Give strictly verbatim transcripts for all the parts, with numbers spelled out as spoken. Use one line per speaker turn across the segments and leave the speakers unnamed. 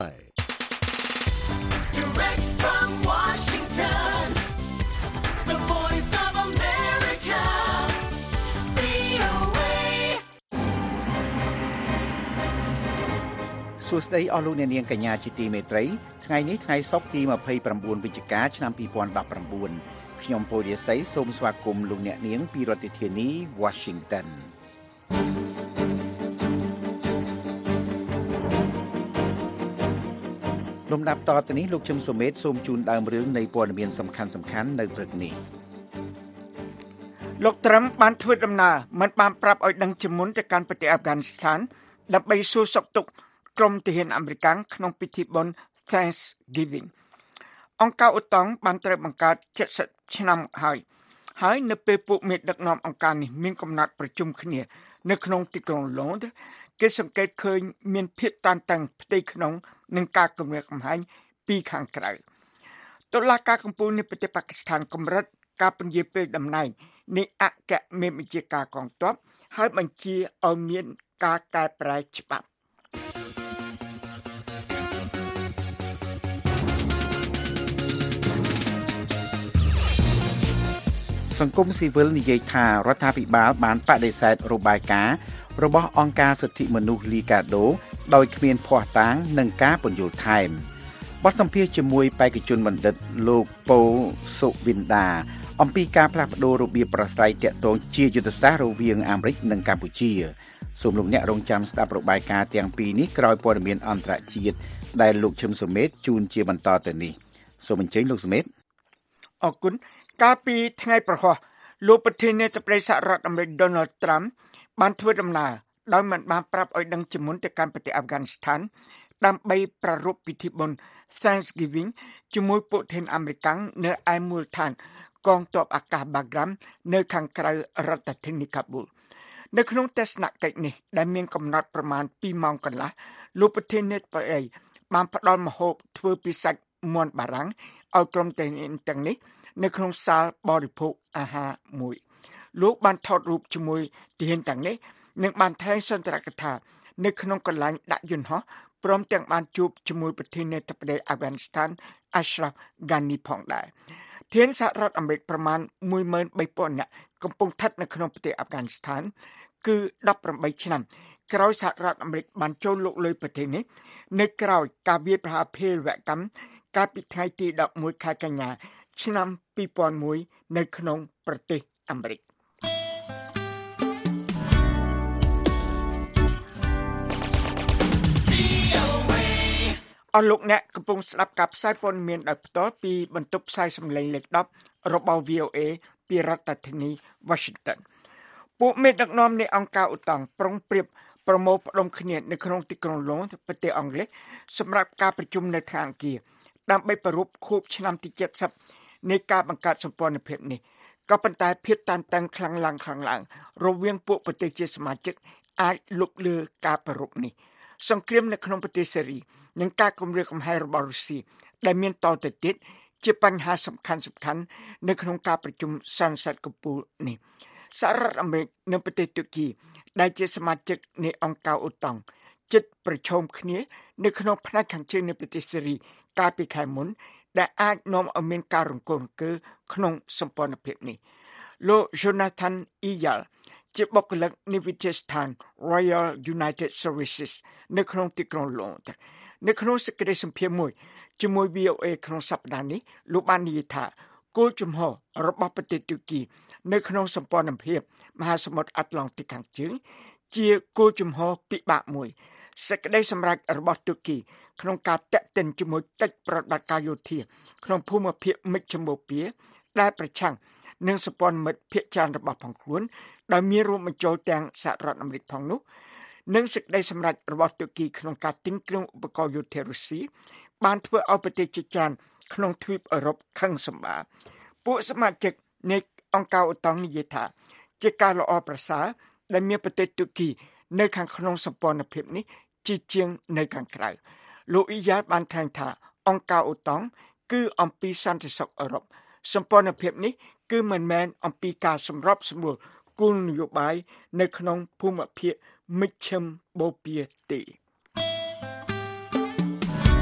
Direct from Washington, the voice of America, វី អូ เอ
សួស្តីអស់លោកអ្នកនាងកញ្ញាជាទីមេត្រីថ្ងៃនេះថ្ងៃសុក្រទីยี่สิบเก้าវិច្ឆិកាឆ្នាំยี่สิบสิบเก้าខ្ញុំពូរិយស័យសូមស្វាគមន៍លោកអ្នកនាងពីរដ្ឋធានី Washington លំដាប់តទៅនេះលោកជឹមសុមេតសូមជូនដើមរឿងនៃព័ត៌មានសំខាន់សំខាន់នៅព្រឹកនេះ
លោកត្រាំបានធ្វើដំណើរមិនបានប្រាប់ឲ្យដឹងជាមុនទៅកាន់ប្រទេសអាហ្វហ្គានីស្ថានដើម្បីសួរសុខទុក្ខក្រុមទាហានអាមេរិកក្នុងពិធីបុណ្យ Thanksgiving អង្គការឧតង់បានត្រូវបង្កើតเจ็ดสิบឆ្នាំហើយហើយនៅពេលពួកមេដឹកនាំអង្គការនេះមានកំណត់ប្រជុំគ្នានៅក្នុងទីក្រុងឡូនគេសង្កេតឃើញមានភាពតានតឹងផ្ទៃក្នុងនិងការគំរាមកំហែងពីខាងក្រៅតុលាការកំពូលនៃប្រទេសប៉ាគីស្ថានកម្រិតការពន្យាពេលតំណែងនៃអគ្គមេបញ្ជាការកងទ័ពហើយបញ្ជាឲ្យមានការកែប្រែច្បាប់
សង្គមស៊ីវិលនិយាយថារដ្ឋាភិបាលបានបដិសេធរបាយការណ៍របស់អង្គការសិទ្ធិមនុស្សលីកាដូដោយគ្មានភស្តុតាងនិងការពន្យល់ថែមបទសម្ភាសន៍ជាមួយបេក្ខជនបណ្ឌិតលោកប៉ូសុវិនដាអំពីការផ្លាស់ប្តូររបៀបប្រស្រ័យទាក់ទងជាយុទ្ធសាស្ត្ររវាងអាមេរិកនិងកម្ពុជាសូមលោកអ្នករងចាំស្ដាប់របាយការណ៍ទាំងពីរនេះក្រោយព័ត៌មានអន្តរជាតិដែលលោកឈឹមសុមេតជូនជាបន្តទៅនេះសូមអញ្ជើញលោកសុមេត
អរគុណកាលពីថ្ងៃប្រហោះលោកប្រធានាធិបតីសហរដ្ឋអាមេរិក Donald Trump បានធ្វើដំណើរដោយមិនបានប្រាប់ឲ្យដឹងជាមុនទៅកាន់ប្រទេសអាហ្វហ្គានីស្ថានដើម្បីប្រារព្ធពិធីបុណ្យ Thanksgiving ជាមួយពួកទាហានអាមេរិកនៅឯមូលដ្ឋានកងទ័ពអាកាស Bagram នៅខាងក្រៅរដ្ឋធានីកាប៊ូលនៅក្នុងទស្សនកិច្ចនេះដែលមានកំណត់ប្រមាណពីរម៉ោងកន្លះលោកប្រធានាធិបតីបានផ្ដល់ម្ហូបធ្វើពីសាច់មាន់បារាំងឲ្យក្រុមទាហានទាំងនេះនៅក្នុងសាលបរិភោគអាហារមួយលោកបានថតរូបជាមួយទាហានទាំងនេះនិងបានថ្លែងសន្ទរកថានៅក្នុងកន្លែងដាក់យន្តហោះព្រមទាំងបានជួបជាមួយប្រធានាធិបតីអាហ្វហ្គានីស្ថាន Ashraf Ghani ផងដែរទាហានសហរដ្ឋអាមេរិកប្រមាណមួយម៉ឺនបីពាន់នាក់កំពុងស្ថិតនៅក្នុងប្រទេសអាហ្វហ្គានីស្ថានគឺដប់ប្រាំបីឆ្នាំក្រោយសហរដ្ឋអាមេរិកបានចូលលុកលុយប្រទេសនេះនៅក្រោយការវាយប្រហារភេរវកម្មកាលពីថ្ងៃទីដប់មួយខែកញ្ញាឆ្នាំពីរពាន់មួយនៅក្នុងប្រទេសអាមេរិកអស់លោកអ្នកកំពុងស្ដាប់ការផ្សាយព័ត៌មានដោយផ្ទាល់ពីបន្ទប់ផ្សាយសម្លេងលេខដប់របស់ វី អូ អេ ពីរដ្ឋធានី Washington ពួកមេដឹកនាំនៃអង្គការឧតង់ប្រុងប្រៀបប្រមូលផ្ដុំគ្នានៅក្នុងទីក្រុងឡូនប្រទេសអង់គ្លេសសម្រាប់ការប្រជុំនៅថ្ងៃអង្គារដើម្បីប្រារព្ធខួបឆ្នាំទីเจ็ดสิบនៃការបង្កើតសម្ព័ន្ធភាពនេះក៏ប៉ុន្តែភាពតានតឹងខ្លាំងឡើងខ្លាំងឡើងរវាងពួកប្រទេសជាសមាជិកអាចលុបលើការប្រារព្ធនេះសង្គ្រាមនៅក្នុងប្រទេសសេរីនិងការគំរាមកំហែងរបស់រុស្ស៊ីដែលមានតទៅទៀតជាបញ្ហាសំខាន់សំខាន់នៅក្នុងការប្រជុំសន្និសីទកំពូលនេះសហរដ្ឋអាមេរិកនិងប្រទេសទូគីដែលជាសមាជិកនៃអង្គការអូតង់ជិតប្រឈមគ្នានៅក្នុងផ្នែកខាងជើងនៃប្រទេសសេរីកាលពីខែមុនដែលអាចនាំឲ្យមានការរង្គោះរង្គើក្នុងសម្ព័ន្ធភាពនេះលោក Jonathan Eyal ជាបុគ្គលិកនៃវិទ្យាស្ថាន Royal United Services នៅក្នុងទីក្រុងឡូននៅក្នុងសេចក្តីសម្ភាសន៍មួយជាមួយ វី អូ អេ ក្នុងសប្តាហ៍នេះលោកបាននិយាយថាគោលជំហររបស់ប្រទេសទូគីនៅក្នុងសម្ព័ន្ធភាពមហាសមុទ្រអាត្លង់តិកខាងជើងជាគោលជំហរពិបាកមួយសេចក្តីសម្រេចរបស់ទូគីក្នុងការតាក់ទិនជាមួយកិច្ចប្រតិបត្តិការយោធាក្នុងភូមិភាគមិចចម្បូព៌ាដែលប្រឆាំងនឹងសម្ព័ន្ធមិត្តភាគច្រើនរបស់ផងខ្លួនដោយមានរួមបញ្ចូលទាំងសហរដ្ឋអាមេរិកផងនោះនិងសេចក្តីសម្រេចរបស់ទូគីក្នុងការទិញគ្រឿងឧបករណ៍យោធារុស្ស៊ីបានធ្វើឲ្យប្រទេសជាច្រើនក្នុងទ្វីបអឺរ៉ុបខឹងសម្បារពួកសមាជិកនៃអង្គការអូតង់និយាយថាជាការល្អប្រសើរដែលមានប្រទេសទូគីនៅខាងក្នុងសម្ព័ន្ធភាពនេះជាជាងនៅខាងក្រៅលោកអ៊ីយ៉ាបានថ្លែងថាអង្គការអូតង់គឺអំពីសន្តិសុខអឺរ៉ុបសម្ព័ន្ធភាពនេះគឺមិនមែនអំពីការសម្របសម្រួលគោលនយោបាយនៅក្នុងភូមិភាគមជ្ឈិមបូព៌ាទេ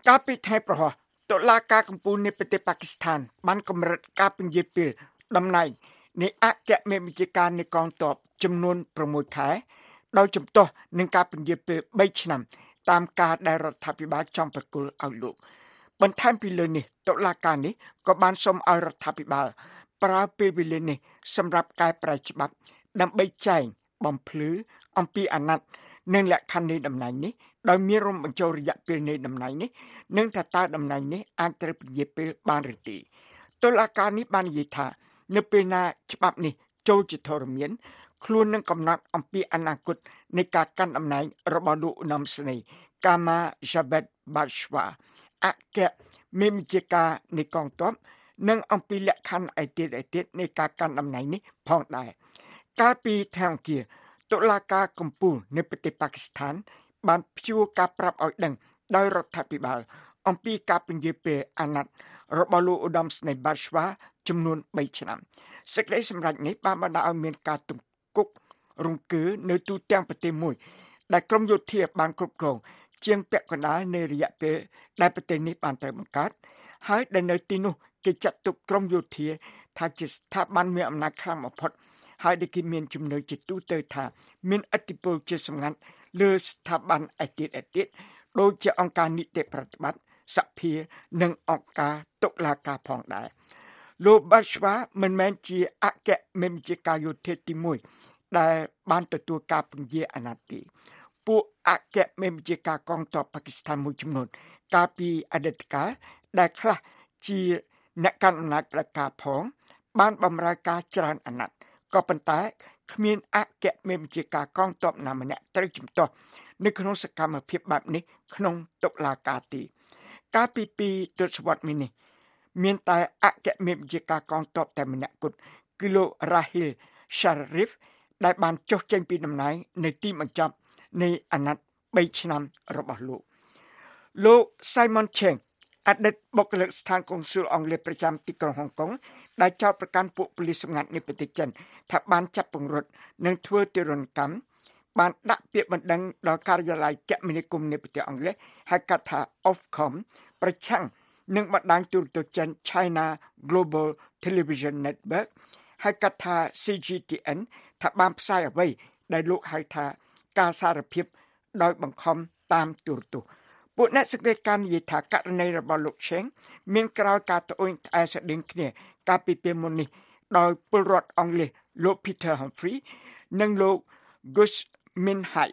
កាលពីថ្ងៃប្រហោះតុលាការកំពូលនៃប្រទេសប៉ាគីស្ថានបានកម្រិតការពន្យាពេលតំណែងនៃអគ្គមេបញ្ជាការនៃកងទ័ពចំនួន6ខែដោយជំទាស់នឹងការពន្យាពេល3ឆ្នាំតាមការដែលរដ្ឋាភិបាលចង់ប្រគល់ឲ្យលោកបន្ថែមពីលើនេះតុលាការនេះក៏បានសុំឲ្យរដ្ឋាភិបាលប្រើពេលវេលានេះសម្រាប់កែប្រែច្បាប់ដើម្បីចែងបំភ្លឺអំពីអាណត្តិនិងលក្ខខណ្ឌនៃតំណែងនេះដោយមានរំបញ្ចូលរយៈពេលនៃតំណែងនេះនិងថាតើតំណែងនេះអាចត្រូវពន្យាពេលបានឬទេតុលាការនេះបាននិយាយថានៅពេលណាច្បាប់នេះចូលជាធរមានខ្លួននឹងកំណត់អំពីអនាគតនៃការកាន់តំណែងរបស់លោកឧត្តមសេនីយ៍កាមាយ៉ាបេតបាឆ្វាអគ្គមេបញ្ជាការនៃកងទ័ពនិងអំពីលក្ខខណ្ឌឯទៀតឯទៀតនៃការកាន់តំណែងនេះផងដែរកាលពីថ្ងៃអង្គារតុលាការកំពូលនៃប្រទេសប៉ាគីស្ថានបានព្យួរការប្រាប់ឲ្យដឹងដោយរដ្ឋាភិបាលអំពីការពន្យាពេលអាណត្តិរបស់លោកឧត្តមសេនីយ៍បាឆ្វាចំនួន3ឆ្នាំសេចក្តីសម្រេចនេះបានបណ្ដាលឲ្យមានការទង្គគុករង្គើនៅទូទាំងប្រទេសមួយដែលក្រមយោធាបានគ្រប់គ្រងជាងពាក់កណ្ដាលនៃរយៈពេលដែលប្រទេសនេះបានត្រូវបង្កើតហើយដែលនៅទីនោះគេចាត់ទុកក្រមយោធាថាជាស្ថាប័នមានអំណាចខ្លាំងបំផុតហើយដែលគេមានជំនឿជាទូទៅថាមានឥទ្ធិពលជាសម្ងាត់លើស្ថាប័នឯទៀតឯទៀតដូចជាអង្គការនីតិប្រតិបត្តិសភានិងអង្គការតុលាការផងដែរលោកបាឆ្វាមិនមែនជាអគ្គមេបញ្ជាការយោធាទី1ដែលបានទទួលការពន្យាអាណត្តិទេពួកអគ្គមេបញ្ជាការកងទ័ពប៉ាគីស្ថានមួយចំនួនកាលពីអតីតកាលដែលខ្លះជាអ្នកកាន់អំណាចផ្ដាច់ការផងបានបម្រើការច្រើនអាណត្តិក៏ប៉ុន្តែគ្មានអគ្គមេបញ្ជាការកងទ័ពណាម្នាក់ត្រូវជំទាស់នៅក្នុងសកម្មភាពបែបនេះក្នុងតុលាការទេកាលពីពីទសវត្សរ៍នេះមានតែអគ្គមេបញ្ជាការកងទ័ពតែម្នាក់គត់គឺលោករ៉ាហ៊ីល Sharif ដែលបានចុះចេញពីតំណែងនៅទីបញ្ចប់នៃអាណត្តិ3ឆ្នាំរបស់លោកលោក Simon Cheng អតីតបុគ្គលិកស្ថានកុងស៊ុលអង់គ្លេសប្រចាំទីក្រុងហុងកុងដែលចោទប្រកាន់ពួកប៉ូលីសសម្ងាត់នៃប្រទេសចិនថាបានចាប់ពង្រត់និងធ្វើទារុណកម្មបានដាក់ពាក្យបណ្ដឹងដល់ការិយាល័យគមនាគមន៍នៃប្រទេសអង់គ្លេសហៅកាត់ថា Ofcom ប្រឆាំងនឹងបណ្ដាញទូរទស្សន៍ចិន China Global Television Network ហៅកាត់ថា C G T N ថាបានផ្សាយអ្វីដែលលោកហៅថាការសារភាពដោយបង្ខំតាមទូរទស្សន៍ពួកអ្នកសង្កេតការណ៍និយាយថាករណីរបស់លោក Cheng មានក្រោយការត្អូញត្អែស្តីងគ្នាកាលពីពេលមុននេះដោយពលរដ្ឋអង់គ្លេសលោក Peter Humphrey និងលោក Gus Minhai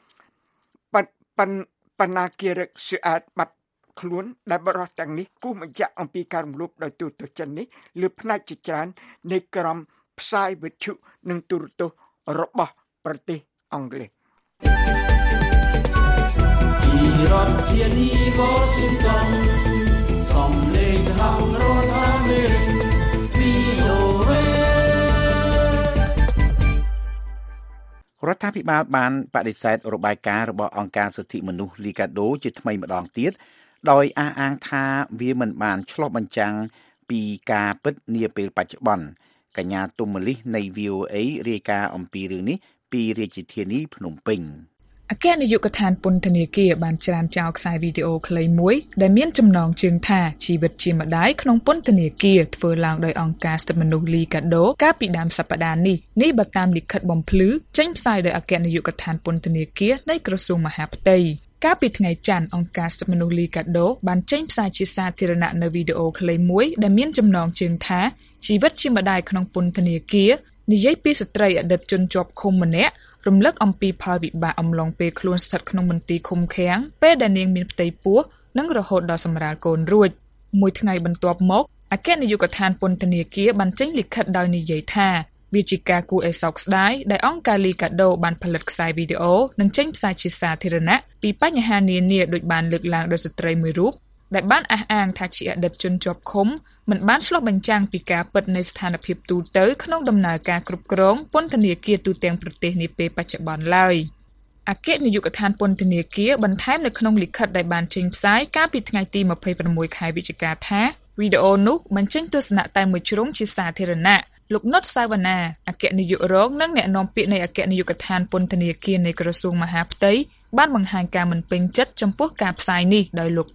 បណ្ណាគារស្អាតបាត់ខ្លួនដែលបរិះទាំងនេះគូបញ្ជាក់អំពីការរំលោភដោយទូរទស្សន៍ចិននេះលើផ្នែកជាច្រើននៃក្រមផ្សាយវិទ្យុនិងទូរទស្សន៍របស់ប្រទេសអង់គ្លេស
ពីរដ្ឋធានី Washington សំឡេងខាងរដ្ឋអាមេរិក វី អូ เอ
រដ្ឋាភិបាលបានបដិសេធរបាយការណ៍របស់អង្គការសិទ្ធិមនុស្សលីកាដូជាថ្មីម្ដងទៀតដោយអះអាងថាវាមិនបានឆ្លុះបញ្ចាំងពីការពិតនាពេលបច្ចុប្បន្នកញ្ញាទុំមលីនៃ វី អូ เอ រាយការណ៍អំពីរឿងនេះពីរាជធានីភ្នំពេញ
អគ្គនាយកដ្ឋានពន្ធនាគារបានច្រានចោលខ្សែវីដេអូខ្លីមួយដែលមានចំណងជើងថាជីវិតជាម្ដាយក្នុងពន្ធនាគារធ្វើឡើងដោយអង្គការសិទ្ធិមនុស្សលីកាដូកាលពីដើមសប្តាហ៍នេះនេះបើតាមលិខិតបំភ្លឺចេញផ្សាយដោយអគ្គនាយកដ្ឋានពន្ធនាគារនៃក្រសួងមហាផ្ទៃកាលពីថ្ងៃច័ន្ទអង្គការសិទ្ធិមនុស្សលីកាដូបានចេញផ្សាយជាសាធារណៈនៅវីដេអូខ្លីមួយដែលមានចំណងជើងថាជីវិតជាម្ដាយក្នុងពន្ធនាគារនិយាយពីស្ត្រីអតីតជនជាប់ឃុំម្នាក់រំលឹកអំពីផលវិបាកអំឡុងពេលខ្លួនស្ថិតក្នុងមន្ទីរឃុំឃាំងពេលដែលនាងមានផ្ទៃពោះនិងរហូតដល់សម្រាលកូនរួចមួយថ្ងៃបន្ទាប់មកអគ្គនាយកដ្ឋានពន្ធនាគារបានចេញលិខិតដោយនិយាយថាវាជាការគួរឲ្យសោកស្ដាយដែលអង្គការលីកាដូបានផលិតខ្សែវីដេអូនិងចេញផ្សាយជាសាធារណៈពីបញ្ហានានាដោយបានលើកឡើងដោយស្ត្រីមួយរូបដែលបានអះអាងថាជាអតីតជនជាប់ឃុំមិនបានឆ្លុះបញ្ចាំងពីការពិតនៃស្ថានភាពទូទៅក្នុងដំណើរការគ្រប់គ្រងពន្ធនាគារទូទាំងប្រទេសនាពេលបច្ចុប្បន្នឡើយអគ្គនាយកដ្ឋានពន្ធនាគារបន្ថែមនៅក្នុងលិខិតដែលបានចេញផ្សាយកាលពីថ្ងៃទីម្ភៃប្រាំមួយខែវិច្ឆិកាថាវីដេអូនោះបញ្ចេញទស្សនៈតែមួយជ្រុងជាសាធារណៈលោកនុតសាវណ្ណាអគ្គនាយករងនិងអ្នកនាំពាក្យនៃអគ្គនាយកដ្ឋានពន្ធនាគារនៃក្រសួងមហាផ្ទៃបានបង្ហាញការមិនពេញចិត្តចំពោះការផ្សាយនេះដោយលោកថា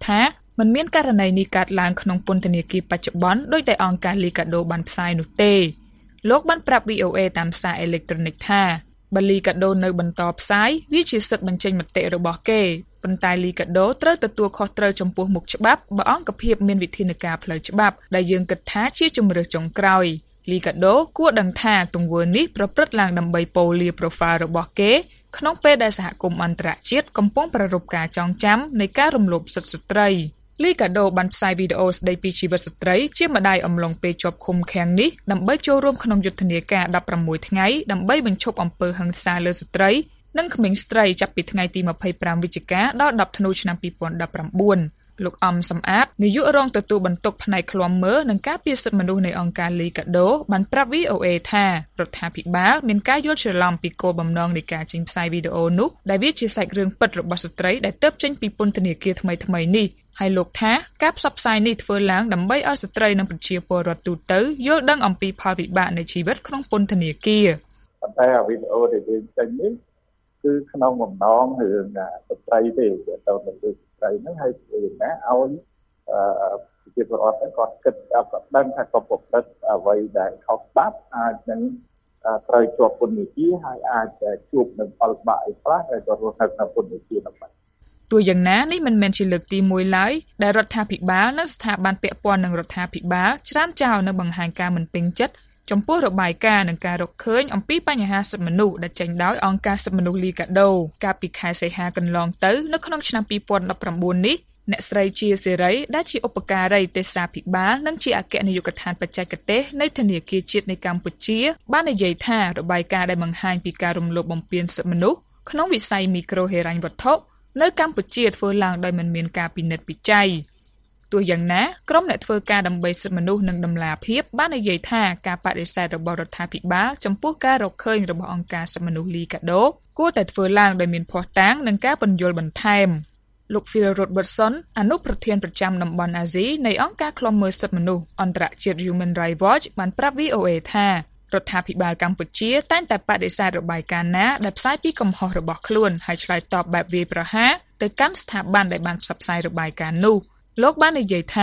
មិនមានករណីនេះកើតឡើងក្នុងពន្ធនាគារបច្ចុប្បន្នដោយតែអង្គការ Liga do បានផ្សាយនោះទេលោកបានប្រាប់ V O A តាមសារអេឡិចត្រូនិកថាបើ Liga do នៅបន្តផ្សាយវាជាសិទ្ធិបញ្ចេញមតិរបស់គេប៉ុន្តែ Liga do ត្រូវទទួលខុសត្រូវចំពោះមុខច្បាប់បើអង្គភាពមានវិធានការផ្លូវច្បាប់ដែលយើងគិតថាជាជំរើសចុងក្រោយ Liga do គួរដឹងថាទង្វើនេះប្រព្រឹត្តឡើងដើម្បីប៉ូលា profile របស់គេក្នុងពេលដែលសហគមន៍អន្តរជាតិកំពុងប្រារព្ធការចងចាំនៃការរំលោភសិទ្ធិស្ត្រី Liga do បានផ្សាយវីដេអូស្ដីពីជីវិតស្ត្រីជាម្ដាយអំឡុងពេលជាប់ឃុំឃាំងនេះដើម្បីចូលរួមក្នុងយុទ្ធនាការដប់ប្រាំមួយថ្ងៃដើម្បីបញ្ឈប់អំពើហិង្សាលើស្ត្រីនិងក្មេងស្ត្រីចាប់ពីថ្ងៃទីម្ភៃប្រាំវិច្ឆិកាដល់ដប់ធ្នូឆ្នាំពីរពាន់ដប់ប្រាំបួនលោកអំសំអាតនាយករងទទួលបន្ទុកផ្នែកឃ្លាំមើលនិងការពារសិទ្ធិមនុស្សនៃអង្គការ Liga do បានប្រាប់ V O A ថារដ្ឋាភិបាលមានការយល់ច្រឡំពីគោលបំណងនៃការចេញផ្សាយវីដេអូនោះដែលវាជាសាច់រឿងពិតរបស់ស្ត្រីដែលទើបចេញពីពន្ធនាគារថ្មីៗនេះហើយលោកថាការផ្សព្វផ្សាយនេះធ្វើឡើងដើម្បីឲ្យស្ត្រីនិងប្រជាពលរដ្ឋទូទៅយល់ដឹងអំពីផលវិបាកនៃជីវិតក្នុងពន្ធនាគារ
ប៉ុន្តែវីដេអូដែលយើងចេញនេះគឺក្នុងបំណងរឿងស្ត្រីទេទៅទៅស្ត្រីហ្នឹងហើយយើងណាឲ្យអឺប្រជាពលរដ្ឋគាត់គិតគាត់ដឹងថាគាត់ប្រព្រឹត្តអ្វីដែលខុសច្បាប់អាចនឹងត្រូវជាប់ពន្ធនាគារហើយអាចជួបនឹងផលបាក់អីខ្លះដែលគាត់រស់នៅក្នុងពន្ធនាគារនោះបាទ
ទោះយ៉ាងណានេះមិនមែនជាលើកទីមួយឡើយដែលរដ្ឋាភិបាលនិងស្ថាប័នពាក់ព័ន្ធនឹងរដ្ឋាភិបាលច្រានចោលនៅបង្ហាញការមិនពេញចិត្តចំពោះរបាយការណ៍និងការរកឃើញអំពីបញ្ហាសិទ្ធិមនុស្សដែលចេញដោយអង្គការសិទ្ធិមនុស្ស Liga do កាលពីខែសីហាកន្លងទៅនៅក្នុងឆ្នាំពីរពាន់ដប់ប្រាំបួននេះអ្នកស្រីជាសេរីដែលជាឧបការីទេសាភិបាលនិងជាអគ្គនាយកដ្ឋានបច្ចេកទេសនៃធនាគារជាតិនៃកម្ពុជាបាននិយាយថារបាយការណ៍ដែលបង្ហាញពីការរំលោភបំពានសិទ្ធិមនុស្សក្នុងវិស័យមីក្រូហិរញ្ញវត្ថុនៅកម្ពុជាធ្វើឡើងដោយមិនមានការពិនិត្យពិច័យទោះយ៉ាងណាក្រុមអ្នកធ្វើការដើម្បីសិទ្ធិមនុស្សនិងដំណាភិបបាននិយាយថាការបដិសេធរបស់រដ្ឋាភិបាលចំពោះការរកឃើញរបស់អង្គការសិទ្ធិមនុស្ស Liga do គួរតែធ្វើឡើងដោយមានភស្តុតាងនិងការពន្យល់បន្ថែមលោក Phil Robertson អនុប្រធានប្រចាំតំបន់អាស៊ីនៃអង្គការឃ្លាំមើលសិទ្ធិមនុស្សអន្តរជាតិ Human Rights Watch បានប្រាប់ V O A ថារដ្ឋាភិបាលកម្ពុជាតែងតែបដិសេធរបាយការណ៍ណាដែលផ្សាយពីកំហុសរបស់ខ្លួនហើយឆ្លើយតបបែបវាយប្រហារទៅកាន់ស្ថាប័នដែលបានផ្សព្វផ្សាយរបាយការណ៍នោះលោកបាននិយាយថា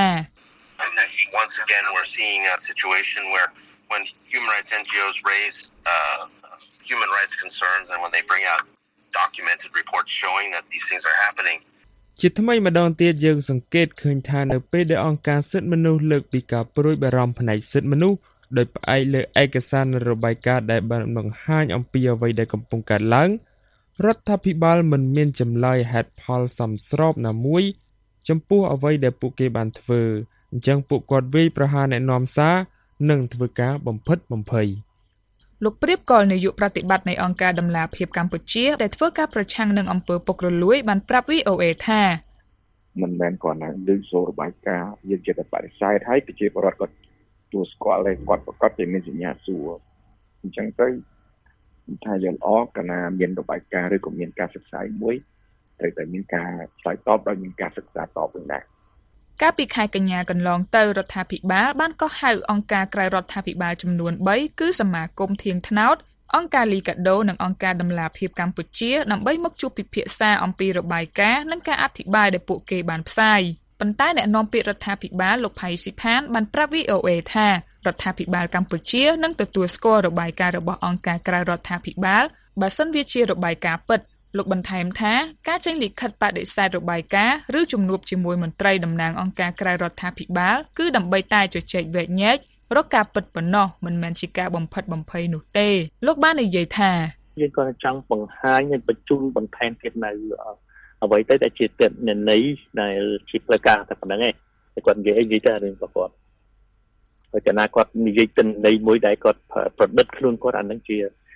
Once again we're seeing a situation where when human rights N G Os raise uh, human rights concerns and when they bring out documented reports showing that these things are happening
ជាថ្មីម្ដងទៀតយើងសង្កេតឃើញថានៅពេលដែលអង្គការសិទ្ធិមនុស្សលើកពីការព្រួយបារម្ភផ្នែកសិទ្ធិមនុស្សដោយផ្អែកលើឯកសារនិងរបាយការណ៍ដែលបានបង្ហាញអំពីអ្វីដែលកំពុងកើតឡើងរដ្ឋាភិបាលមិនមានចម្លើយហេតុផលសមស្របណាមួយចំពោះអ្វីដែលពួកគេបានធ្វើអញ្ចឹងពួកគាត់វាយប្រហារអ្នកនាំសារនិងធ្វើការបំផិតបំភ័យ
លោកព្រៀបកលនាយកប្រតិបត្តិនៃអង្គការដំណាភិបកម្ពុជាដែលធ្វើការប្រឆាំងនឹងអំពើពុករលួយបានប្រាប់ V O A ថា
មិនមែនគ្រាន់តែលើកចូលរបាយការណ៍យើងចិត្តតែបដិសេធហើយប្រជាពលរដ្ឋគាត់ទួស្គាល់ហើយគាត់ប្រកាសតែមានសញ្ញាសួរអញ្ចឹងទៅថាយើងអរកណាមានរបាយការណ៍ឬក៏មានការសិក្សាមួយត្រូវតែមានការឆ្លើយតបដោយមានការសិក្សាតបវិញដែរ
កាលពីខែកញ្ញាកន្លងទៅរដ្ឋាភិបាលបានកោះហៅអង្គការក្រៅរដ្ឋាភិបាលចំនួនបីគឺសមាគមធៀងថ្នោតអង្គការ Liga do និងអង្គការដំណាភិបកម្ពុជាដើម្បីមកជួបពិភាក្សាអំពីរបាយការណ៍និងការអធិប្បាយដែលពួកគេបានផ្សាយប៉ុន្តែអ្នកនាំពាក្យរដ្ឋាភិបាលលោកផៃស៊ីផានបានប្រាប់ V O A ថារដ្ឋាភិបាលកម្ពុជានឹងទទួលស្គាល់របាយការណ៍របស់អង្គការក្រៅរដ្ឋាភិបាលបើសិនវាជារបាយការណ៍ពិតលោកបន្ថែមថាការចេញលិខិតបដិសេធរបាយការណ៍ឬជំនួបជាមួយមន្ត្រីតំណាងអង្គការក្រៅរដ្ឋាភិបាលគឺដើម្បីតែជជែកវែកញែករកការពិតប៉ុណ្ណោះមិនមែនជាការបំផិតបំភ័យនោះទេលោកបាននិយាយថា
យើងក៏ចង់បង្ហាញនិងបញ្ជូនបន្ថែមទៀតនៅអ្វីទៅដែលជាទិន្នន័យដែលជាផ្លូវការតែប៉ុណ្្នឹងឯងតែគាត់និយាយនិយាយតែរឿងរបស់គាត់ហើយកាលណាគាត់និយាយទិន្នន័យមួយដែលគាត់ប្រឌិតខ្លួនគាត់អានឹងជា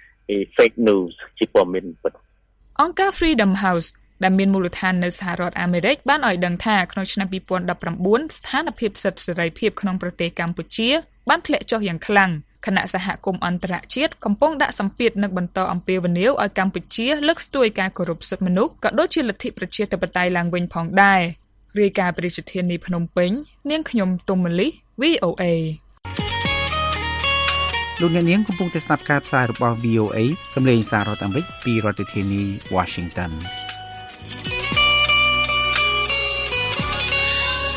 fake news ជាព័ត៌មានពិត
អង្គការ Freedom House ដែលមានមូលដ្ឋាននៅសហរដ្ឋអាមេរិកបានឲ្យដឹងថាក្នុងឆ្នាំពីរពាន់ដប់ប្រាំបួនស្ថានភាពសិទ្ធិសេរីភាពក្នុងប្រទេសកម្ពុជាបានធ្លាក់ចុះយ៉ាងខ្លាំងគណៈសហគមន៍អន្តរជាតិកំពុងដាក់សម្ពាធនិងបន្តអំពាវនាវឲ្យកម្ពុជាលើកស្ទួយការគោរពសិទ្ធិមនុស្សក៏ដូចជាលទ្ធិប្រជាធិបតេយ្យឡើងវិញផងដែររាយការណ៍ពីរាជធានីភ្នំពេញនាងខ្ញុំទុំមលី V O A
លោកអ្នកនាងកំពុងតែស្ដាប់ការផ្សាយរបស់ V O A សម្លេងសាររដ្ឋអាមេរិកពីរដ្ឋធានី Washington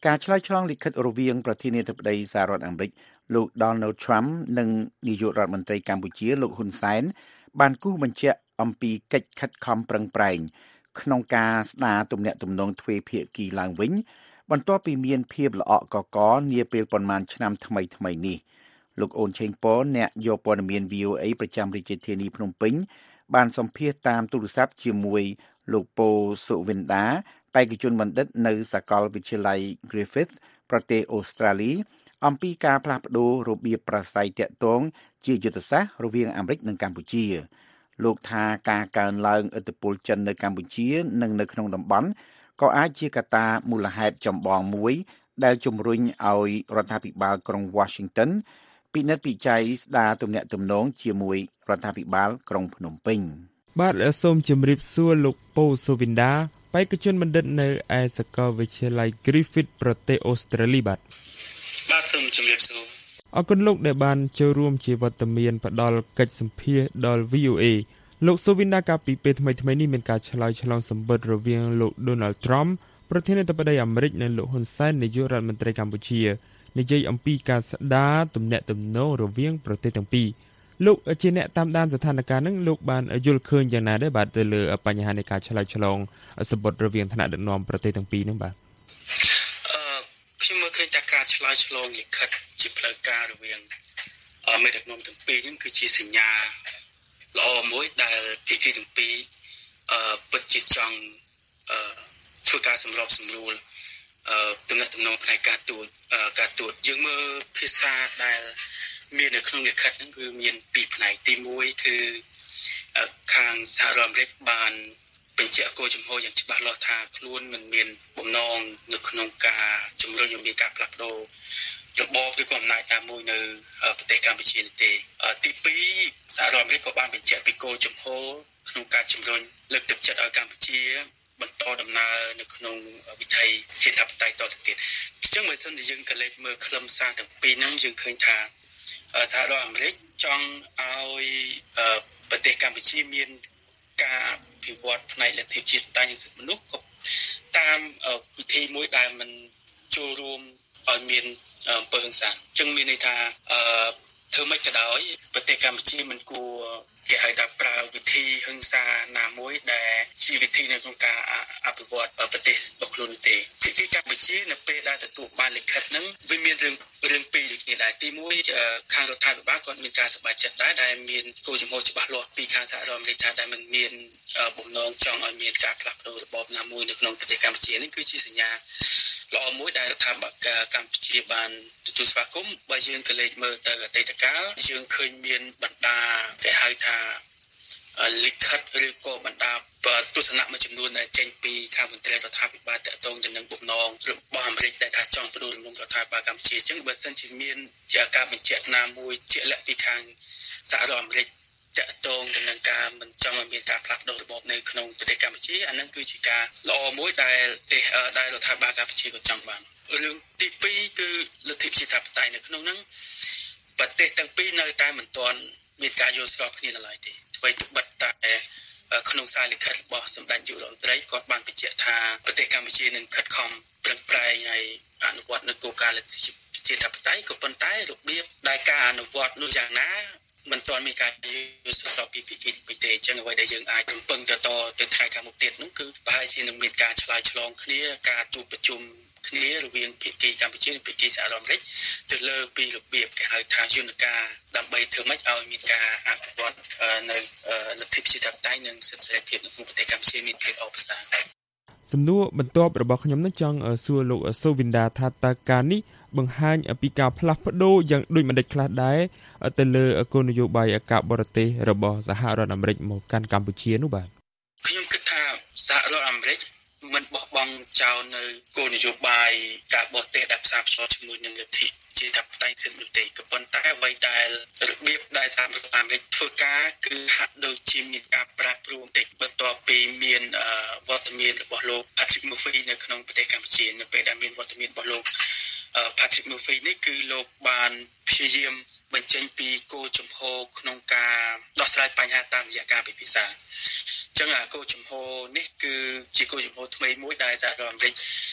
ការឆ្លើយឆ្លងលិខិតរវាងប្រធានាធិបតីសហរដ្ឋអាមេរិកលោក Donald Trump និងនាយករដ្ឋមន្ត្រីកម្ពុជាលោកហ៊ុនសែនបានគូសបញ្ជាក់អំពីកិច្ចខិតខំប្រឹងប្រែងក្នុងការស្ដារទំនាក់ទំនងទ្វេភាគីឡើងវិញបន្ទាប់ពីមានភាពល្អក់កកនាពេលប៉ុន្មានឆ្នាំថ្មីថ្មីនេះលោកអូនឆេងប៉អ្នកយកព័ត៌មាន វី អូ เอ ប្រចាំរាជធានីភ្នំពេញបានសម្ភាសន៍តាមទូរស័ព្ទជាមួយលោកប៉ូសុវិនដាបេក្ខជនបណ្ឌិតនៅសាកលវិទ្យាល័យ Griffith ប្រទេសអូស្ត្រាលីអំពីការផ្លាស់ប្ដូររបៀបប្រស្រ័យទាក់ទងជាយុទ្ធសាស្ត្ររវាងអាមេរិកនិងកម្ពុជាលោកថាការកើនឡើងឥទ្ធិពលចិននៅកម្ពុជានិងនៅក្នុងតំបន់ក៏អាចជាកត្តាមូលហេតុចម្បងមួយដែលជំរុញឲ្យរដ្ឋាភិបាលក្រុង Washington ពិនិត្យពិច័យស្ដារទំនាក់ទំនងជាមួយរដ្ឋាភិបាលក្រុងភ្នំពេញ
បាទសូមជម្រាបសួរលោកប៉ូសូវិនដាបេក្ខជនបណ្ឌិតនៅឯសាកលវិទ្យាល័យ Griffith ប្រទេសអូស្ត្រាលីបាទ
បាទសូមជម្រាបសួរ
អរគុណលោកដែលបានចូលរួមជាវត្តមានផ្ដល់កិច្ចសម្ភាសន៍ដល់ វី អូ เอ លោកសូវិនដាកាលពីពេលថ្មីៗនេះមានការឆ្លើយឆ្លងសម្បត្តិរវាងលោក Donald Trump ប្រធានាធិបតីអាមេរិកនិងលោកហ៊ុនសែននាយករដ្ឋមន្ត្រីកម្ពុជានិយាយអំពីការស្ដារទំនាក់ទំនងរវាងប្រទេសទាំងពីរលោកជាអ្នកតាមដានស្ថានភាពនឹងលោកបានយល់ឃើញយ៉ាងណាដែរបាទទៅលើបញ្ហានៃការឆ្លើយឆ្លងសម្បត្តិរវាងថ្នាក់ដឹកនាំប្រទេសទាំងពីរនោះបាទ
អឺខ្ញុំមើលឃើញថាការឆ្លើយឆ្លងលិខិតជាផ្លូវការរវាងអមេរិកនាំទាំងពីរហ្នឹងគឺជាសញ្ញាល្អមួយដែលភាគីទាំងពីរអឺពិតជាចង់អឺធ្វើការសម្របសម្រួលអឺទំនាក់ទំនងផ្នែកការទូតការទូតយើងមើលភាសាដែលមាននៅក្នុងលិខិតហ្នឹងគឺមានពីរផ្នែកទីមួយគឺខាងសហរដ្ឋអាមេរិកបានបញ្ជាក់គោលចំហយ៉ាងច្បាស់លាស់ថាខ្លួនមិនមានបំណងនៅក្នុងការជំរុញឲ្យមានការផ្លាស់ប្ដូររបបឬក៏អំណាចណាមួយនៅប្រទេសកម្ពុជានេះទេទីពីរសហរដ្ឋអាមេរិកក៏បានបញ្ជាក់ពីគោលចំហក្នុងការជំរុញលើកទឹកចិត្តឲ្យកម្ពុជាបន្តដំណើរនៅក្នុងវិថីជាធិបតេយ្យតទៅទៀតអញ្ចឹងបើសិនជាយើងក៏លេចមើលខ្លឹមសារទាំងពីរហ្នឹងយើងឃើញថាសហរដ្ឋអាមេរិកចង់ឲ្យប្រទេសកម្ពុជាមានការអភិវឌ្ឍផ្នែកលទ្ធិជាតិនិងសិទ្ធិមនុស្សក៏តាមវិធីមួយដែលมันចូលរួមឲ្យមានអំពើហិង្សាអញ្ចឹងមានន័យថាអឺធ្វើម៉េចក៏ដោយប្រទេសកម្ពុជាមិនគួរគេហៅថាប្រើវិធីហិង្សាណាមួយដែលជាវិធីនៅក្នុងការអភិវឌ្ឍប្រទេសរបស់ខ្លួនទេភាគីកម្ពុជានៅពេលដែលទទួលបានលិខិតហ្នឹងវាមានរឿងរឿងពីរដូចគ្នាដែរទីមួយខាងរដ្ឋាភិបាលគាត់មានការសម្រេចចិត្តដែរដែលមានគោលចំហច្បាស់លាស់ពីខាងសហរដ្ឋអាមេរិកថាដែលមិនមានបំណងចង់ឲ្យមានការផ្លាស់ប្ដូររបបណាមួយនៅក្នុងប្រទេសកម្ពុជានេះគឺជាសញ្ញាល្អមួយដែលរដ្ឋាភិបាលកម្ពុជាបានទទួលស្វាគមន៍បើយើងក៏លេចមើលទៅអតីតកាលយើងឃើញមានបណ្ដាគេហៅថាលិខិតឬក៏បណ្ដាទស្សនៈមួយចំនួនដែលចេញពីខាងមន្ត្រីរដ្ឋាភិបាលតាក់ទងទៅនឹងបំណងរបស់អាមេរិកដែលថាចង់ផ្ដួលរំលំរដ្ឋាភិបាលកម្ពុជាអញ្ចឹងបើសិនជាមានជាការបញ្ជាក់ណាមួយជាក់លាក់ពីខាងសហរដ្ឋអាមេរិកតាក់ទងទៅនឹងការមិនចង់ឲ្យមានការផ្លាស់ប្ដូររបបនៅក្នុងប្រទេសកម្ពុជាអានឹងគឺជាការល្អមួយដែលប្រទេសដែលរដ្ឋាភិបាលកម្ពុជាក៏ចង់បានរឿងទីពីរគឺលទ្ធិប្រជាធិបតេយ្យនៅក្នុងហ្នឹងប្រទេសទាំងពីរនៅតែមិនទាន់មានការយល់ស្របគ្នានៅឡើយទេអ្វីត្បិតតែក្នុងសារលិខិតរបស់សម្ដេចនាយករដ្ឋមន្ត្រីគាត់បានបញ្ជាក់ថាប្រទេសកម្ពុជានឹងខិតខំប្រឹងប្រែងហើយអនុវត្តនូវគោលការណ៍លទ្ធិប្រជាធិបតេយ្យក៏ប៉ុន្តែរបៀបដែលការអនុវត្តនោះយ៉ាងណាមិនទាន់មានការយល់ស្របពីភាគីពីទេអញ្ចឹងអ្វីដែលយើងអាចរំពឹងទៅតទៅថ្ងៃខាងមុខទៀតនោះគឺប្រហែលជានឹងមានការឆ្លើយឆ្លងគ្នាការជួបប្រជុំគ្នារវាងភាគីកម្ពុជានិងភាគីសហរដ្ឋអាមេរិកទៅលើពីរបៀបគេហៅថាយន្តការដើម្បីធ្វើម៉េចឲ្យមានការអភិវឌ្ឍនៅលទ្ធិប្រជាធិបតេយ្យនិងសិទ្ធិសេរីភាពនៅក្នុងប្រទេសកម្ពុជាមានភាពល្អប្រសើរ
សំណួរបន្ទាប់របស់ខ្ញុំនឹងចង់សួរលោកសូវិនដាថាតើការនេះបង្ហាញពីការផ្លាស់ប្ដូរយ៉ាងដូចម្តេចខ្លះដែរទៅលើគោលនយោបាយការបរទេសរបស់សហរដ្ឋអាមេរិកមកកាន់កម្ពុជានោះបាទ
ខ្ញុំគិតថាសហរដ្ឋអាមេរិកមិនបោះបង់ចោលនៅគោលនយោបាយការបរទេសដែលផ្សារភ្ជាប់ជាមួយនឹងលទ្ធិជាធិបតេយ្យសិទ្ធិមនុស្សទេក៏ប៉ុន្តែអ្វីដែលរបៀបដែលសហរដ្ឋអាមេរិកធ្វើការគឺហាក់ដូចជាមានការប្រែប្រួលបន្តិចបន្ទាប់ពីមានវត្តមានរបស់លោក Patrick Murphy នៅក្នុងប្រទេសកម្ពុជានៅពេលដែលមានវត្តមានរបស់លោក Patrick Murphy នេះគឺលោកបានព្យាយាមបញ្ចេញពីគោលជំហរក្នុងការដោះស្រាយបញ្ហាតាមរយៈការពិភាក្សាអញ្ចឹងគោលជំហរនេះគឺជាគោលជំហរថ្មីមួយដែលសហរដ្ឋអាមេរិក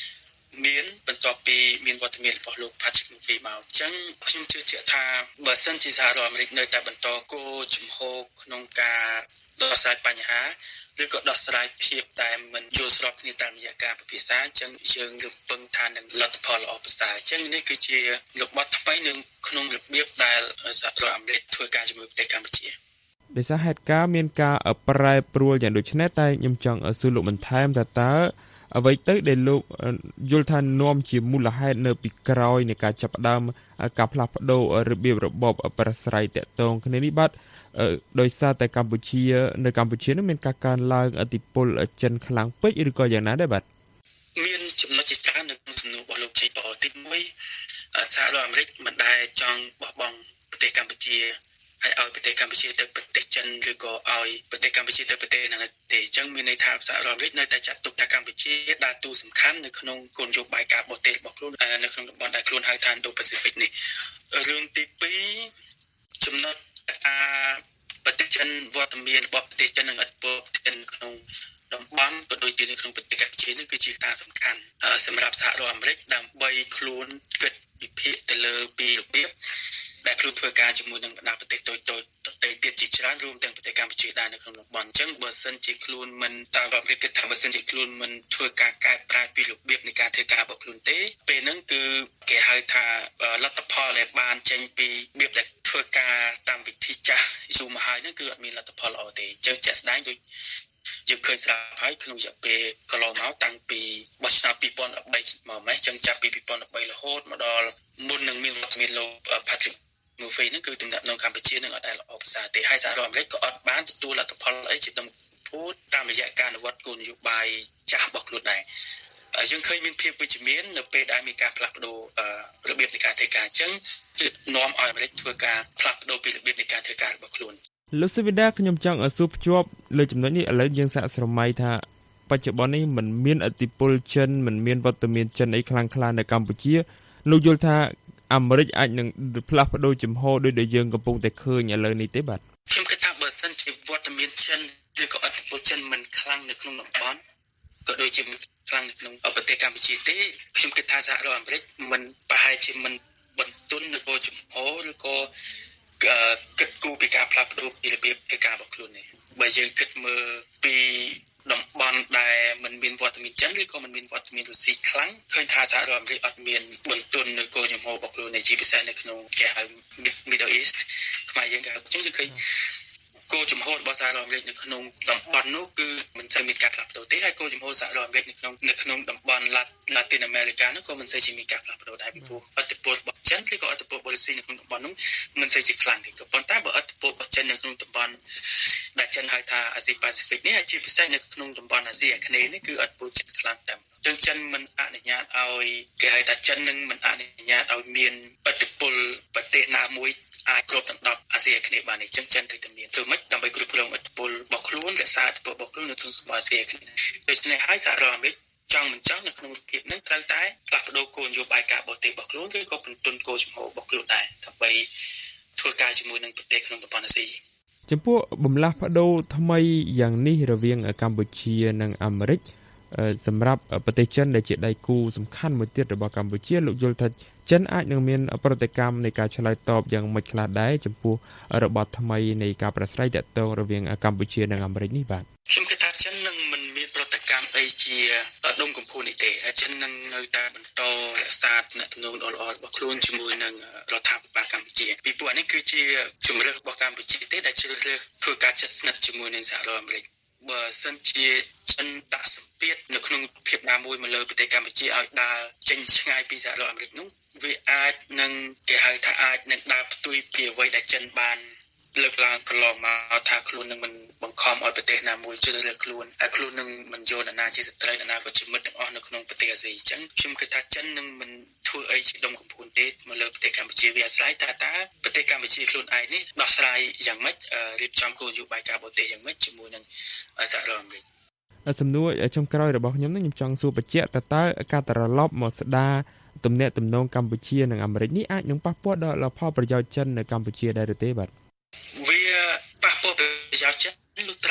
មានបន្ទាប់ពីមានវត្តមានរបស់លោក Patrick Murphy មកអញ្ចឹងខ្ញុំជឿជាក់ថាបើសិនជាសហរដ្ឋអាមេរិកនៅតែបន្តគោលជំហរក្នុងការដោះស្រាយបញ្ហាឬក៏ដោះស្រាយភាពតែមិនយល់ស្របគ្នាតាមរយៈការពិភាក្សាអញ្ចឹងយើងរំពឹងថានឹងលទ្ធផលល្អប្រសើរអញ្ចឹងនេះគឺជារបបថ្មីនៅក្នុងរបៀបដែលសហរដ្ឋអាមេរិកធ្វើការជាមួយប្រទេសកម្ពុជា
ដោយសារហេតុការណ៍មានការប្រែប្រួលយ៉ាងដូចនេះតែខ្ញុំចង់សួរលោកបន្ថែមថាតើអ្វីទៅដែលលោកយល់ថានាំជាមូលហេតុនៅពីក្រោយនៃការចាប់ផ្ដើមការផ្លាស់ប្ដូររបៀបរបបប្រស្រ័យតាក់ទងគ្នានេះបាទដោយសារតែកម្ពុជានៅកម្ពុជានឹងមានការកើនឡើងឥទ្ធិពលចិនខ្លាំងពេកឬក៏យ៉ាងណាដែរបាទ
មានចំណុចជាច្រើននៅក្នុងសំណួររបស់លោកជ័យបរទីមួយសហរដ្ឋអាមេរិកមិនដែលចង់បោះបង់ប្រទេសកម្ពុជាហើយឲ្យប្រទេសកម្ពុជាទៅប្រទេសចិនឬក៏ឲ្យប្រទេសកម្ពុជាទៅប្រទេសណាទេអញ្ចឹងមានន័យថាសហរដ្ឋអាមេរិកនៅតែចាត់ទុកថាកម្ពុជាដើរតួសំខាន់នៅក្នុងគោលនយោបាយការបរទេសរបស់ខ្លួននៅក្នុងតំបន់ដែលខ្លួនហៅថា Indo-Pacific នេះរឿងទីពីរចំណុចថាប្រទេសចិនវត្តមានរបស់ប្រទេសចិននិងឥទ្ធិពលចិនក្នុងតំបន់ក៏ដូចជានៅក្នុងប្រទេសកម្ពុជានេះគឺជាការសំខាន់សម្រាប់សហរដ្ឋអាមេរិកដើម្បីខ្លួនគិតវិភាគទៅលើពីរបៀបដែលខ្លួនធ្វើការជាមួយនឹងបណ្ដាប្រទេសតូចតូចដទៃទៀតជាច្រើនរួមទាំងប្រទេសកម្ពុជាដែរនៅក្នុងតំបន់អញ្ចឹងបើសិនជាខ្លួនមិនតាមរបៀបគិតថាបើសិនជាខ្លួនមិនធ្វើការកែប្រែពីរបៀបនៃការធ្វើការរបស់ខ្លួនទេពេលហ្នឹងគឺគេហៅថាលទ្ធផលដែលបានចេញពីរបៀបដែលធ្វើការតាមវិធីចាស់យូរមកហើយហ្នឹងគឺអត់មានលទ្ធផលល្អទេអញ្ចឹងជាក់ស្ដែងដូចយើងឃើញស្រាប់ហើយក្នុងរយៈពេលកន្លងមកតាំងពីបោះឆ្នោតពីរពាន់ដប់បីមកម៉េះចឹងចាប់ពីពីរពាន់ដប់បីរហូតមកដល់មុននឹងមានវត្តមានលោក Patrick Murphy ហ្នឹងគឺទំនាក់ទំនងកម្ពុជានឹងអត់ដែលល្អប្រសើរទេហើយសហរដ្ឋអាមេរិកក៏អត់បានទទួលលទ្ធផលអីជាដំបូងតាមរយៈការអនុវត្តគោលនយោបាយចាស់របស់ខ្លួនដែរយើងឃើញមានភាពវិជ្ជមាននៅពេលដែលមានការផ្លាស់ប្ដូររបៀបនៃការធ្វើការអញ្ចឹងគឺនាំឲ្យអាមេរិកធ្វើការផ្លាស់ប្ដូរពីរបៀបនៃការធ្វើការរបស់ខ្លួន
លោកសុវិដាខ្ញុំចង់សួរភ្ជាប់លើចំណុចនេះឥឡូវយើងសាកស្រមៃថាបច្ចុប្បន្ននេះมันមានឥទ្ធិពលចិនมันមានវត្តមានចិនអីខ្លាំងក្លានៅកម្ពុជាលោកយល់ថាអាមេរិកអាចនឹងផ្លាស់ប្ដូរជំហរដោយដែលយើងកំពុងតែឃើញឥឡូវនេះទេបាទ
ខ្ញុំគិតថាបើសិនជាវត្តមានចិនឬក៏ឥទ្ធិពលចិនមិនខ្លាំងនៅក្នុងតំបន់ក៏ដូចជាខ្លាំងនៅក្នុងប្រទេសកម្ពុជាទេខ្ញុំគិតថាសហរដ្ឋអាមេរិកមិនប្រហែលជាមិនបន្ទន់នៅគោលជំហរឬក៏គិតគូរពីការផ្លាស់ប្ដូរពីរបៀបធ្វើការរបស់ខ្លួននេះបើយើងគិតមើលពីតំបន់ដែលมันមានវត្តមានចិនឬក៏มันមានវត្តមានរុស្ស៊ីខ្លាំងឃើញថាសហរដ្ឋអាមេរិកអត់មានបន្ទន់នៅគោលជំហររបស់ខ្លួនជាពិសេសនៅក្នុងគេហៅ Middle East ខ្មែរយើងគេហៅអញ្ចឹងគឺឃើញគោលជំហររបស់សហរដ្ឋអាមេរិកនៅក្នុងតំបន់នោះគឺមិនសូវមានការផ្លាស់ប្ដូរទេហើយគោលជំហរសហរដ្ឋអាមេរិកនៅក្នុងនៅក្នុងតំបន់ Latin America នោះក៏មិនសូវជាមានការផ្លាស់ប្ដូរដែរពីព្រោះឥទ្ធិពលរបស់ចិនឬក៏ឥទ្ធិពលរបស់រុស្ស៊ីនៅក្នុងតំបន់នោះមិនសូវជាខ្លាំងទេក៏ប៉ុន្តែបើឥទ្ធិពលរបស់ចិននៅក្នុងតំបន់ដែលចិនហៅថា Asia Pacific នេះជាពិសេសនៅក្នុងតំបន់អាស៊ីអាគ្នេយ៍នេះគឺឥទ្ធិពលចិនខ្លាំងតែម្ដងចិនមិនអនុញ្ញាតឲ្យគេហៅថាចិននឹងមិនអនុញ្ញាតឲ្យមានឥទ្ធិពលប្រទេសណាមួយអាចគ្រប់ដណ្ដប់អាស៊ីអាគ្នេយ៍បាននេះចឹងចិនត្រូវតែមានធ្វើម៉េចដើម្បីគ្រប់គ្រងឥទ្ធិពលរបស់ខ្លួនរក្សាឥទ្ធិពលរបស់ខ្លួននៅក្នុងសម័យអាស៊ីអាគ្នេយ៍ដូច្នេះហើយសហរដ្ឋអាមេរិកចង់មិនចង់នៅក្នុងភាពនេះត្រូវតែផ្លាស់ប្ដូរគោលនយោបាយការបរទេសរបស់ខ្លួនឬក៏បន្ទន់គោលជំហររបស់ខ្លួនដែរដើម្បីធ្វើការជាមួយនឹងប្រទេសក្នុងតំបន់អាស៊ី
ចំពោះបំលាស់ប្ដូរថ្មីយ៉ាងនេះរវាងកម្ពុជានិងអាមេរិកសម្រាប់ប្រទេសចិនដែលជាដៃគូសំខាន់មួយទៀតរបស់កម្ពុជាលោកយល់ថាចិនអាចនឹងមានប្រតិកម្មនៃការឆ្លើយតបយ៉ាងម៉េចខ្លះដែរចំពោះរបបថ្មីនៃការប្រស្រ័យទាក់ទងរវាងកម្ពុជានិងអាមេរិកនេះបាទ
ខ្ញុំគិតថាចិននឹងមិនមានប្រតិកម្មអីជាដុំកំភួននេះទេហើយចិននឹងនៅតែបន្តរក្សាទំនាក់ទំនងដ៏ល្អរបស់ខ្លួនជាមួយនឹងរដ្ឋាភិបាលកម្ពុជាពីព្រោះនេះគឺជាជំរឿនរបស់កម្ពុជាទេដែលជ្រើសរើសធ្វើការជិតស្និទ្ធជាមួយនឹងសហរដ្ឋអាមេរិកបើសិនជាចិនដាក់សម្ពាធនៅក្នុងភាពណាមួយមកលើប្រទេសកម្ពុជាឲ្យដើរចេញឆ្ងាយពីសហរដ្ឋអាមេរិកនោះវាអាចនឹងគេហៅថាអាចនឹងដើរផ្ទុយពីអ្វីដែលចិនបានលើកឡើងកន្លងមកថាខ្លួននឹងមិនបង្ខំឲ្យប្រទេសណាមួយជ្រើសរើសខ្លួនហើយខ្លួននឹងមិនយកអ្នកណាជាសត្រូវអ្នកណាក៏ជាមិត្តទាំងអស់នៅក្នុងប្រទេសអាស៊ីអញ្ចឹងខ្ញុំគិតថាចិននឹងមិនធ្វើអីជាដុំកំភួនទេមកលើប្រទេសកម្ពុជាវាអាស្រ័យថាតើប្រទេសកម្ពុជាខ្លួនឯងនេះដោះស្រាយយ៉ាងម៉េចរៀបចំគោលនយោបាយការបរទេសយ៉ាងម៉េចជាមួយនឹងសហរដ្ឋអាមេរិក
សំណួរចុងក្រោយរបស់ខ្ញុំនេះខ្ញុំចង់សួរបញ្ជាក់តើតើការត្រឡប់មកស្ដារទំនាក់ទំនងកម្ពុជានិងអាមេរិកនេះអាចនឹងប៉ះពាល់ដល់ផលប្រយោជន៍ចិននៅកម្ពុជាដែរឬទេបាទ
វាប៉ះពាល់ប្រយោជន៍ចិនលុះត្រា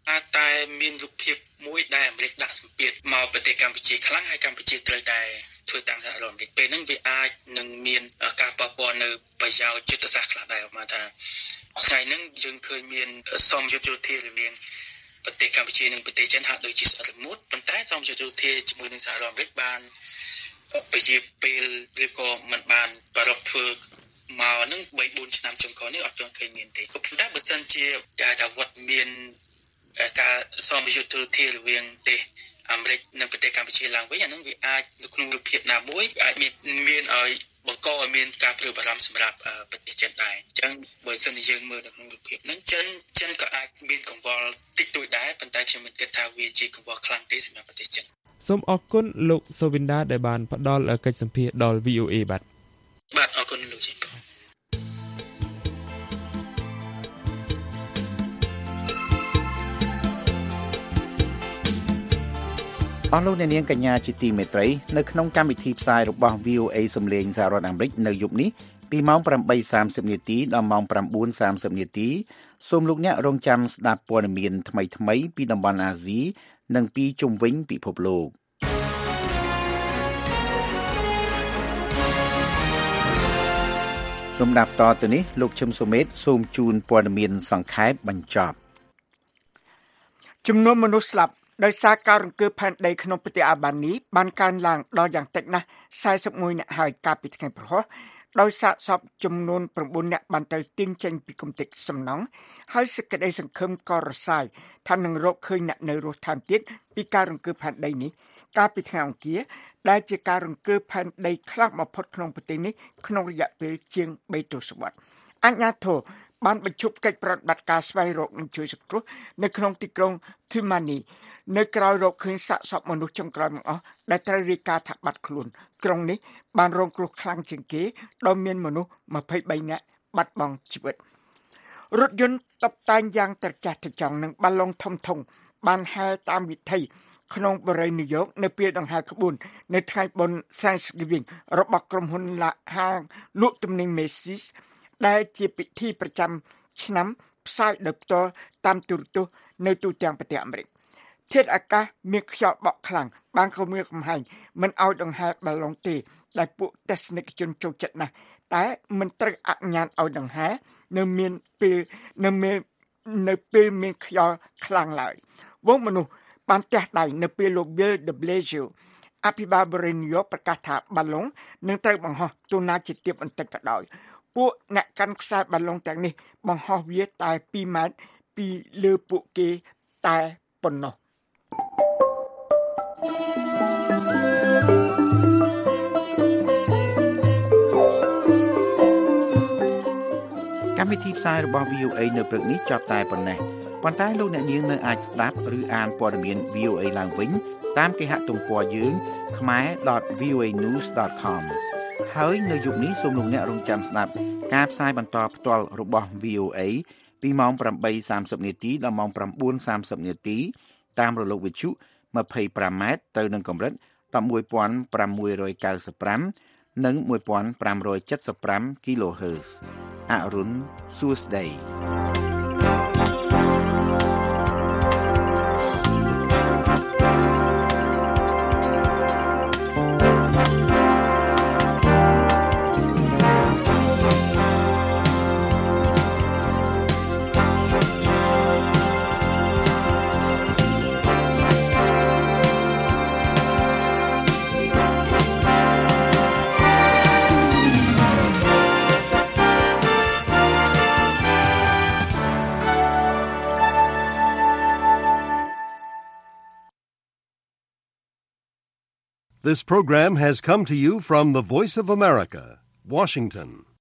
តែមានរូបភាពមួយដែលអាមេរិកដាក់សម្ពាធមកប្រទេសកម្ពុជាខ្លាំងហើយកម្ពុជាត្រូវតែធ្វើតាមសហរដ្ឋអាមេរិកពេលហ្នឹងវាអាចនឹងមានការប៉ះពាល់នៅប្រយោជន៍យុទ្ធសាស្ត្រខ្លះដែរមកថាថ្ងៃហ្នឹងយើងឃើញមានសមយុទ្ធយោធារវាងប្រទេសកម្ពុជានិងប្រទេសចិនហាក់ដូចជាស្អិតរមួតប៉ុន្តែសមយុទ្ធយោធាជាមួយនឹងសហរដ្ឋអាមេរិកបានពជាពេលឬក៏មិនបានប្រពធ្វើមកហ្នឹងបីបួនឆ្នាំចុងក្រោយនេះអត់ទាន់ឃើញមានទេក៏ប៉ុន្តែបើសិនជាការថាវត្តមានការសមយុទ្ធយោធារវាងប្រទេសអាមេរិកនិងប្រទេសកម្ពុជាឡើងវិញអានឹងវាអាចនៅក្នុងរូបភាពណាមួយអាចមានមានឲ្យបង្កឲ្យមានការព្រួយបារម្ភសម្រាប់ប្រទេសចិនដែរអញ្ចឹងបើសិនជាយើងមើលនៅក្នុងរូបភាពហ្នឹងចិនចិនក៏អាចមានកង្វល់តិចតួចដែរប៉ុន្តែខ្ញុំមិនគិតថាវាជាកង្វល់ខ្លាំងទេសម្រាប់ប្រទេសចិន
សូមអរគុណលោកសូវិនដាដែលបានផ្ដល់កិច្ចសម្ភាសន៍ដល់ វី អូ អេ បាទ
បាទអរគុណលោកជី
អស់លោកអ្នកនាងកញ្ញាជាទីមេត្រីនៅក្នុងកម្មវិធីផ្សាយរបស់ វី អូ អេ សំឡេងសហរដ្ឋអាមេរិកនៅយប់នេះពីម៉ោង ប្រាំបីសាមសិប នាទីដល់ម៉ោង ប្រាំបួនសាមសិប នាទីសូមលោកអ្នករងចាំស្ដាប់ព័ត៌មានថ្មីៗពីតំបន់អាស៊ីនិងពីជុំវិញពិភពលោកលំដាប់តទៅនេះលោកឈឹមសុមេតសូមជូនព័ត៌មានសង្ខេបបញ្ចប់
ចំនួនមនុស្សស្លាប់ដោយសារការរង្គើផែនដីក្នុងប្រទេសអាបានីបានកើនឡើងដល់យ៉ាងតិចណាស់សែសិបមួយនាក់ហើយកាលពីថ្ងៃព្រហស្បតិ៍ដោយសាកសពចំនួនប្រាំបួននាក់បានទៅទាញចេញពីគំនិតសំណង់ហើយសេចក្តីសង្ឃឹមក៏រសាយថានឹងរកឃើញអ្នកនៅរស់ថែមទៀតពីការរង្គើផែនដីនេះកាលពីថ្ងៃអង្គារដែលជាការរង្គើផែនដីខ្លាំងបំផុតក្នុងប្រទេសនេះក្នុងរយៈពេលជាងបីទសវត្សរ៍អាជ្ញាធរបានបញ្ឈប់កិច្ចប្រតិបត្តិការស្វែងរកនិងជួយសង្គ្រោះនៅក្នុងទីក្រុងធីម៉ានីនៅក្រៅរកឃើញសាកសពមនុស្សចុងក្រោយបង្អស់ដែលត្រូវរាយការណ៍ថាបាត់ខ្លួនក្រុងនេះបានរងគ្រោះខ្លាំងជាងគេដោយមានមនុស្សម្ភៃបីនាក់បាត់បង់ជីវិតរថយន្តតុបតែងយ៉ាងត្រចះត្រចង់និងបាល់ឡុងធំធំបានហែលតាមវិថីក្នុងបរិយាញូវយ៉កនៅពេលដង្ហែក្បួននៅថ្ងៃបុណ្យ Thanksgiving របស់ក្រុមហ៊ុនហាងលក់ទំនិញ Macy's ដែលជាពិធីប្រចាំឆ្នាំផ្សាយដោយផ្ទាល់តាមទូរទស្សន៍នៅទូទាំងប្រទេសអាមេរិកធាតុអាកាសមានខ្យល់បក់ខ្លាំងបានគំរាមកំហែងមិនឲ្យដង្ហែបាល់ឡុងទេដែលពួកទស្សនិកជនចូលចិត្តណាស់តែមិនត្រូវអនុញ្ញាតឲ្យដង្ហែនៅមានពេលនៅមាននៅពេលមានខ្យល់ខ្លាំងឡើយវងមនុស្សបានទះដៃនៅពេលលោក Bill de Blasio អភិបាលបរិយាញូវយ៉កប្រកាសថាបាល់ឡុងនឹងត្រូវបង្ហោះទូណាជាទៀបបន្តិចក៏ដោយពួកអ្នកកាន់ខ្សែបាល់ឡុងទាំងនេះបង្ហោះវាតែពីរម៉ែត្រពីលើពួកគេតែប៉ុណ្ណោះ
កម្មវិធីផ្សាយរបស់ វី អូ អេ នៅព្រឹកនេះចប់តែប៉ុណ្ណេះប៉ុន្តែលោកអ្នកនាងនៅអាចស្ដាប់ឬអានព័ត៌មាន វី អូ អេ ឡើងវិញតាមគេហទំព័រយើង khmer dot v o a news dot com ហើយនៅយប់នេះសូមលោកអ្នករងចាំស្ដាប់ការផ្សាយបន្តផ្ទាល់របស់ វី អូ អេ ពីម៉ោង ប្រាំបីសាមសិប នាទីដល់ម៉ោង ប្រាំបួនសាមសិប នាទីតាមរលកវិទ្យុម្ភៃប្រាំម៉ែត្រទៅនឹងកម្រិត១១ប្រាំមួយរយកៅសិបប្រាំនិង១៥៧៥ kHz អរុនសួស្ដី
This program has come to you from the Voice of America, Washington.